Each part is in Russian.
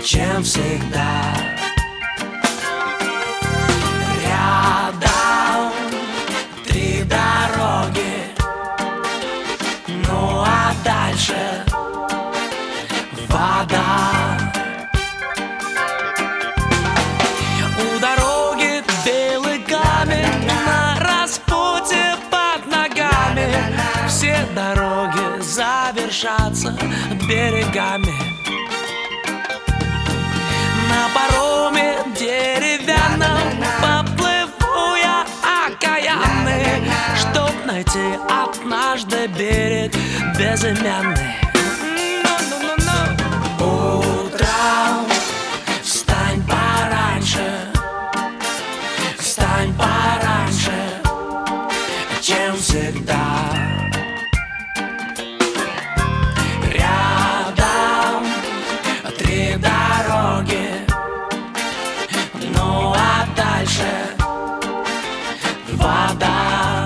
чем всегда. Рядом три дороги, ну а дальше вода. У дороги белый камень, на распутье под ногами. Все дороги завершатся берегами. На пароме деревянном поплыву я окаянный, чтоб найти однажды берег безымянный. Утром встань пораньше, встань пораньше, чем всегда. Рядом три дороги, ну а дальше вода.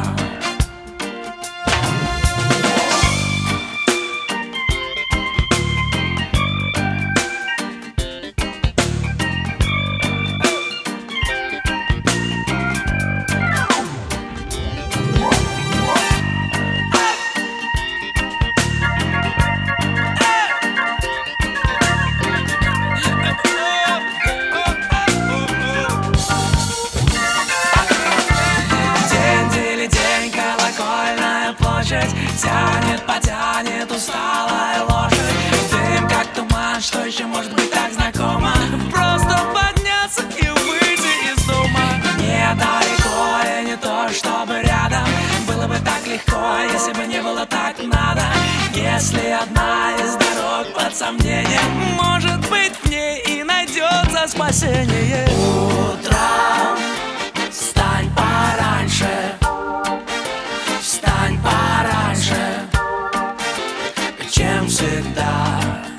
Тянет, потянет усталая лошадь. Дым как туман, что еще может быть так знакомо? Просто подняться и выйти из дома. Недалеко и не то, чтобы рядом. Было бы так легко, если бы не было так надо. Если одна из дорог под сомнением, может быть в ней и найдется спасение. Утром встань пораньше, встань пораньше, чем всегда.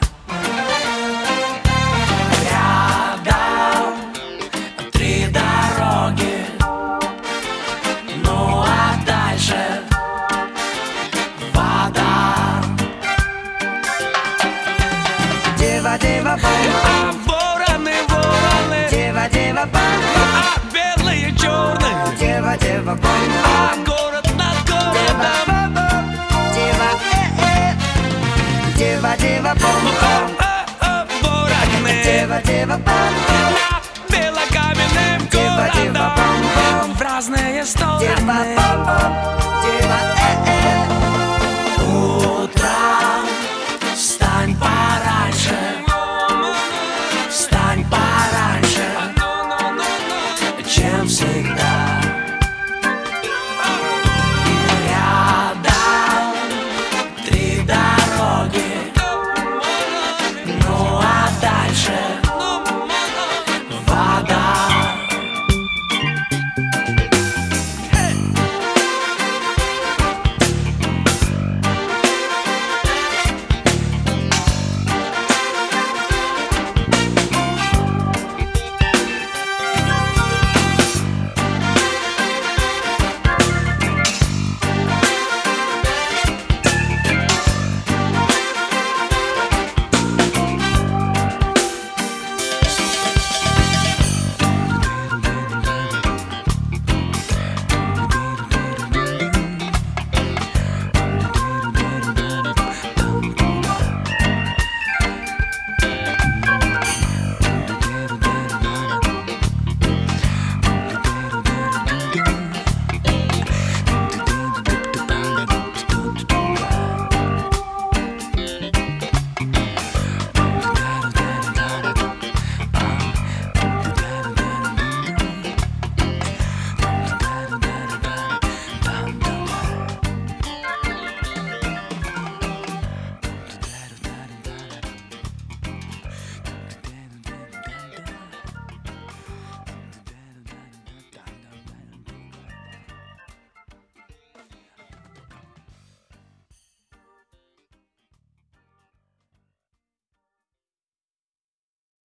Рядом три дороги, ну а дальше вода. Дева, дева, бомба. А вороны, вороны, Дева, дева, бомба. а белые, черные, Дева, дева, бомба. а город над городом. Дева, дева, бомба. Вороны. Дева, дева, бомба.